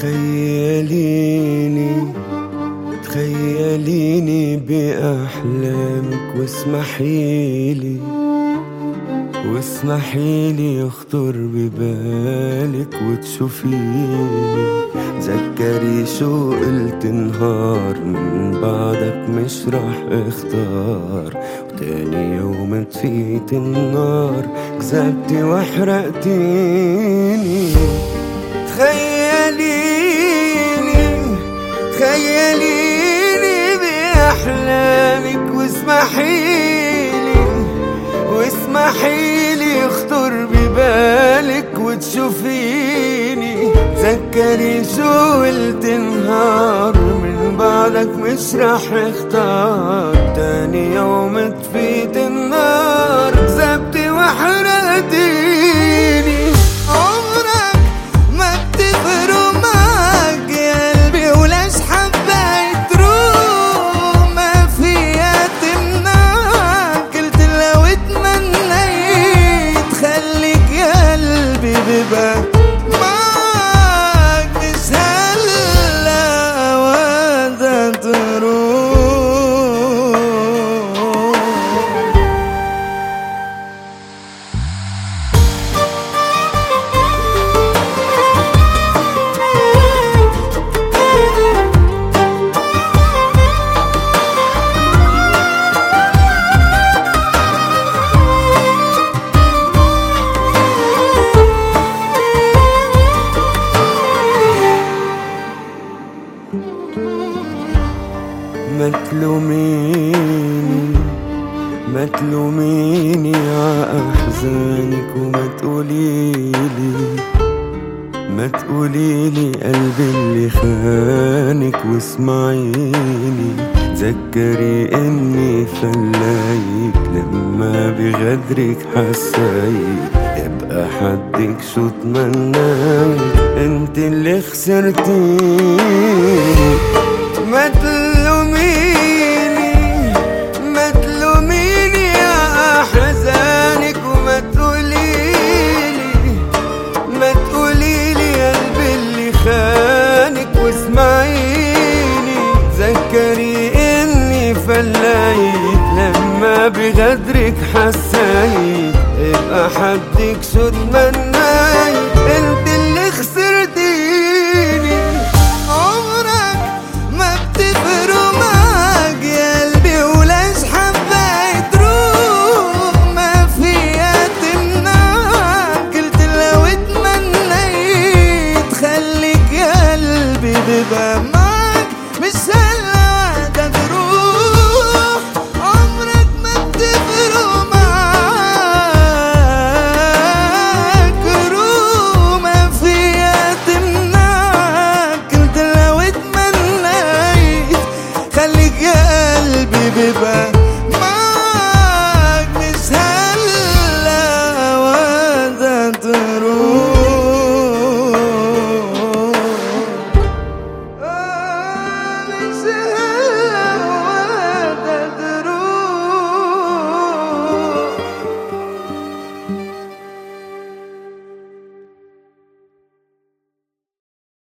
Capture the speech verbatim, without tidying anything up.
تخيليني تخيليني بأحلامك واسمحيلي واسمحيلي يخطر ببالك وتشوفيني. تذكري شو قلت نهار من بعدك مش راح اختار، وتاني يوم طفيت النار كذبتي وحرقتيني. تخيليني تخيليني بأحلامك واسمحيلي واسمحيلي يخطر ببالك وتشوفيني. تذكري شو قلت نهار من بعدك مش راح اختار، تاني يوم طفيت النار كذبتي وحرقتيني. عمرك ما بتفرق معك يا قلبي ولاش حبيت روح ما فيها تمنعك. قلت لو اتمنيت خليك يا قلبي بباك معك مش هلا ودا تروح. ما تلوميني ما تلوميني ع أحزانك وما تقوليلي ما تقوليلي قلبي اللي خانك واسمعيني. تذكري اني فلايك لما بغدرك حسيت يبقى حدك شو تمنيت انت اللي خسرتيني. ما تلوميني ما تلوميني يا أحزانك وما تقوليلي ما تقوليلي قلبي اللي خانك واسمعيني. تذكري اني فلايت لما بغدرك حسيت يبقى حدك شو تمنيت انت